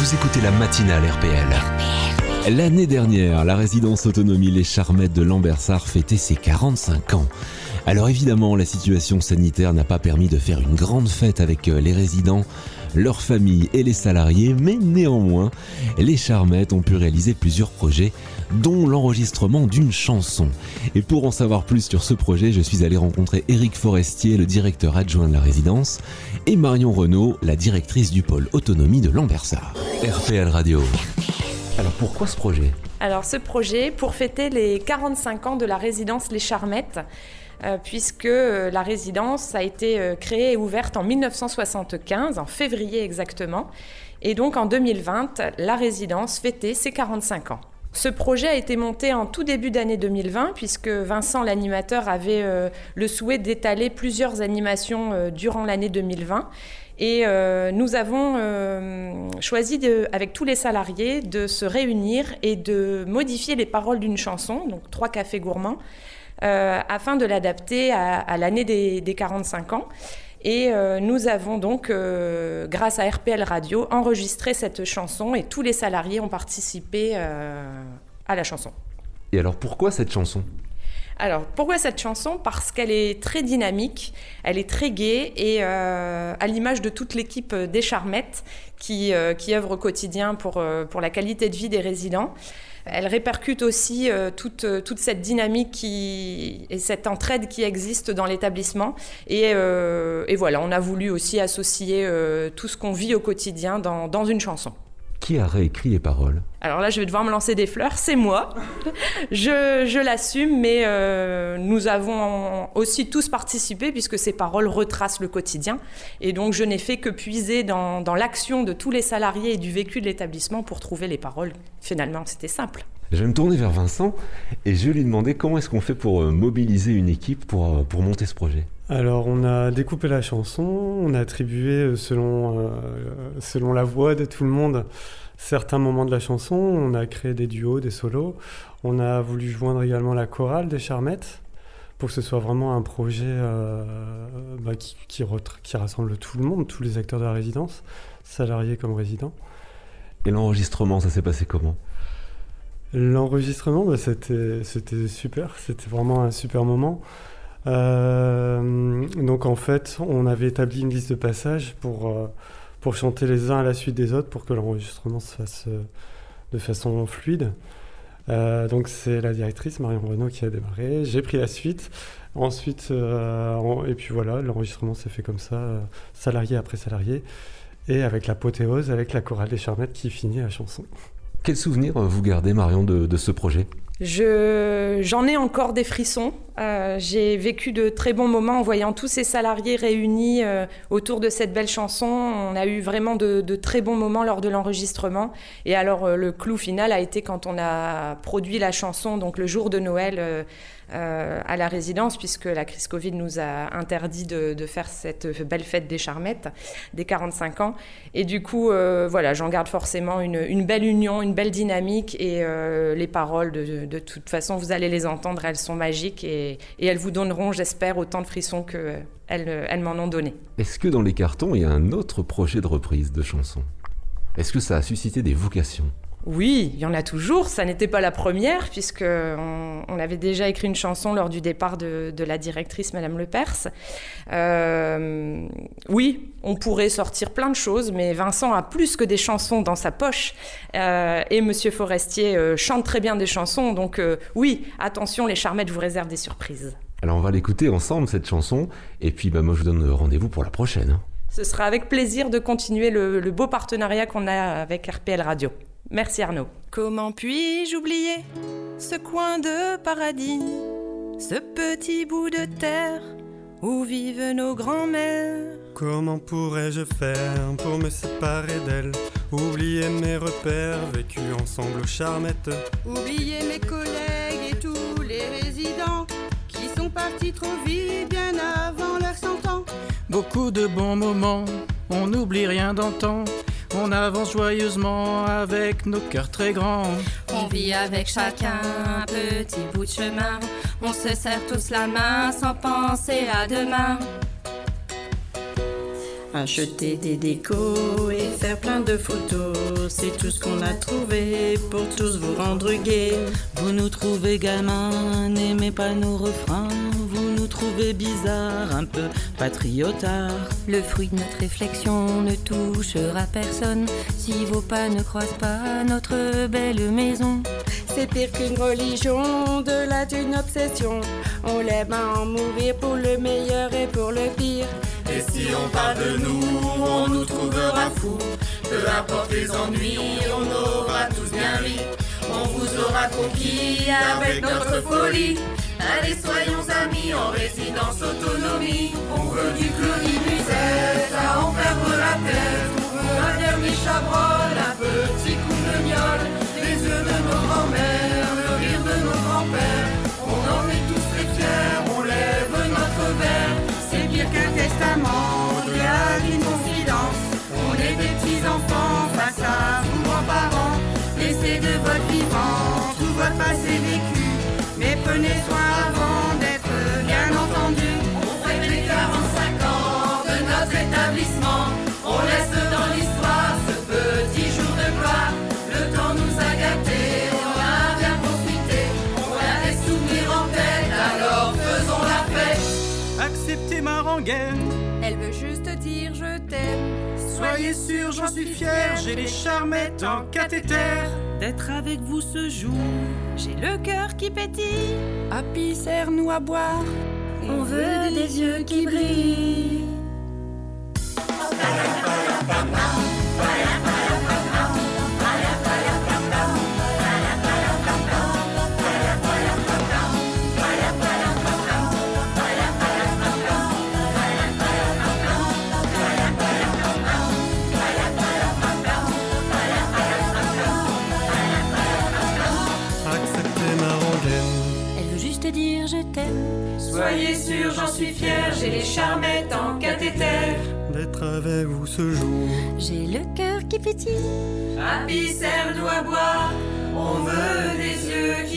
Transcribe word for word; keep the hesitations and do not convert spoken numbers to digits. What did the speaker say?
Vous écoutez la matinale R P L. L'année dernière, la résidence autonomie Les Charmettes de Lambersart fêtait ses quarante-cinq ans. Alors évidemment, la situation sanitaire n'a pas permis de faire une grande fête avec les résidents, leurs familles et les salariés, mais néanmoins, les Charmettes ont pu réaliser plusieurs projets, dont l'enregistrement d'une chanson. Et pour en savoir plus sur ce projet, je suis allé rencontrer Éric Forestier, le directeur adjoint de la résidence, et Marion Renaud, la directrice du pôle autonomie de Lambersart. R P L Radio. Alors pourquoi ce projet ? Alors ce projet, pour fêter les quarante-cinq ans de la résidence Les Charmettes, euh, puisque euh, la résidence a été euh, créée et ouverte en dix-neuf cent soixante-quinze, en février exactement, et donc en deux mille vingt, la résidence fêtait ses quarante-cinq ans. Ce projet a été monté en tout début d'année deux mille vingt, puisque Vincent, l'animateur, avait euh, le souhait d'étaler plusieurs animations euh, durant l'année deux mille vingt. Et euh, nous avons euh, choisi, de, avec tous les salariés, de se réunir et de modifier les paroles d'une chanson, donc Trois cafés gourmands, euh, afin de l'adapter à, à l'année des, des quarante-cinq ans. Et euh, nous avons donc, euh, grâce à R P L Radio, enregistré cette chanson et tous les salariés ont participé euh, à la chanson. Et alors pourquoi cette chanson ? Alors, pourquoi cette chanson ? Parce qu'elle est très dynamique, elle est très gaie et euh, à l'image de toute l'équipe des Charmettes qui, euh, qui œuvre au quotidien pour, euh, pour la qualité de vie des résidents. Elle répercute aussi euh, toute, toute cette dynamique qui, et cette entraide qui existe dans l'établissement. Et, euh, et voilà, on a voulu aussi associer euh, tout ce qu'on vit au quotidien dans, dans une chanson. Qui a réécrit les paroles ? Alors là, je vais devoir me lancer des fleurs, c'est moi. je, je l'assume, mais euh, nous avons aussi tous participé puisque ces paroles retracent le quotidien. Et donc, je n'ai fait que puiser dans, dans l'action de tous les salariés et du vécu de l'établissement pour trouver les paroles. Finalement, c'était simple. Je vais me tourner vers Vincent et je vais lui demander comment est-ce qu'on fait pour mobiliser une équipe pour, pour monter ce projet. Alors, on a découpé la chanson, on a attribué selon, euh, selon la voix de tout le monde certains moments de la chanson, on a créé des duos, des solos, on a voulu joindre également la chorale des Charmettes pour que ce soit vraiment un projet euh, bah, qui, qui, retra- qui rassemble tout le monde, tous les acteurs de la résidence, salariés comme résidents. Et l'enregistrement, ça s'est passé comment ? L'enregistrement, bah, c'était, c'était super, c'était vraiment un super moment. Euh, donc en fait, on avait établi une liste de passages pour, euh, pour chanter les uns à la suite des autres pour que l'enregistrement se fasse euh, de façon fluide. Euh, donc c'est la directrice Marion Renaud qui a démarré, j'ai pris la suite. Ensuite, euh, on, et puis voilà, l'enregistrement s'est fait comme ça, euh, salarié après salarié, et avec l'apothéose, avec la chorale des Charmettes qui finit la chanson. Quel souvenir vous gardez, Marion, de, de ce projet ? Je, j'en ai encore des frissons. Euh, j'ai vécu de très bons moments en voyant tous ces salariés réunis euh, autour de cette belle chanson. On a eu vraiment de, de très bons moments lors de l'enregistrement. Et alors, euh, le clou final a été quand on a produit la chanson, donc le jour de Noël, euh, euh, à la résidence, puisque la crise Covid nous a interdit de, de faire cette belle fête des Charmettes, des quarante-cinq ans. Et du coup, euh, voilà, j'en garde forcément une, une belle union, une belle dynamique. Et euh, les paroles, de, de toute façon, vous allez les entendre, elles sont magiques. Et, et elles vous donneront, j'espère, autant de frissons qu'elles elles m'en ont donné. Est-ce que dans les cartons, il y a un autre projet de reprise de chansons ? Est-ce que ça a suscité des vocations ? Oui, il y en a toujours. Ça n'était pas la première, puisqu'on on avait déjà écrit une chanson lors du départ de, de la directrice, Madame Lepers. Euh, oui, on pourrait sortir plein de choses, mais Vincent a plus que des chansons dans sa poche. Euh, et Monsieur Forestier euh, chante très bien des chansons. Donc euh, oui, attention, les Charmettes vous réservent des surprises. Alors on va l'écouter ensemble, cette chanson. Et puis bah, moi, je vous donne rendez-vous pour la prochaine. Hein. Ce sera avec plaisir de continuer le, le beau partenariat qu'on a avec R P L Radio. Merci Arnaud. Comment puis-je oublier ce coin de paradis, ce petit bout de terre où vivent nos grands-mères? Comment pourrais-je faire pour me séparer d'elles? Oublier mes repères vécus ensemble aux Charmettes. Oublier mes collègues et tous les résidents qui sont partis trop vite bien avant leurs cent ans. Beaucoup de bons moments, on n'oublie rien d'antan. On avance joyeusement avec nos cœurs très grands. On vit avec chacun un petit bout de chemin. On se serre tous la main sans penser à demain. Acheter des décos et faire plein de photos, c'est tout ce qu'on a trouvé pour tous vous rendre gais. Vous nous trouvez gamins, n'aimez pas nos refrains. Vous nous trouvez bizarres, un peu patriotards. Le fruit de notre réflexion ne touchera personne si vos pas ne croisent pas notre belle maison. C'est pire qu'une religion, de là d'une obsession. On l'aime à en mourir pour le meilleur et pour le pire. Et si on parle de nous, on nous trouvera fous. Peu importe les ennuis, on aura tous bien ri. On vous aura conquis avec notre folie. Allez, soyons amis en résidence autonomie. On veut du Claudie Musette à en perdre la tête. On veut un dernier chabrol, un petit coup de miel. Les yeux de nos grands-mères, le rire de nos grands-pères. On en est tous très fiers, on lève notre verre. C'est pire qu'un testament, il y a une confidence. On est des petits-enfants face à vos grands-parents. Laissez de votre vivant tout votre passé vécu. Mais prenez soin avant d'être bien entendu. On fête les quarante-cinq ans de notre établissement. On laisse dans l'histoire ce petit jour de gloire. Le temps nous a gâtés, on a bien profité. On a des souvenirs en tête, alors faisons la fête. Acceptez ma rengaine, Elle veut juste dire je t'aime. soyez sûrs, j'en suis fier. J'ai les charmettes en cathéter. D'être avec vous ce jour, J'ai le cœur qui pétille. Happy, serre-nous à boire. On veut des yeux qui brillent. Acceptez ma rengaine. Elle veut juste dire je t'aime. Soyez sûrs, j'en suis fier. J'ai les charmettes en cathéter. D'être avec vous ce jour. J'ai le cœur qui pétille. Happy, serre-nous à boire. On veut des yeux